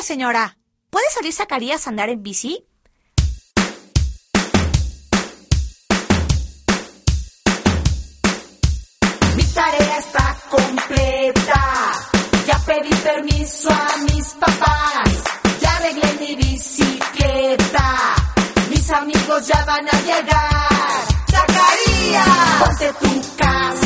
señora. ¿Puede salir Zacarías a andar en bici? Mi tarea está completa. Ya pedí permiso a mis papás. Ya arreglé mi bicicleta. Mis amigos ya van a llegar. ¡Zacarías! Ponte tu casa.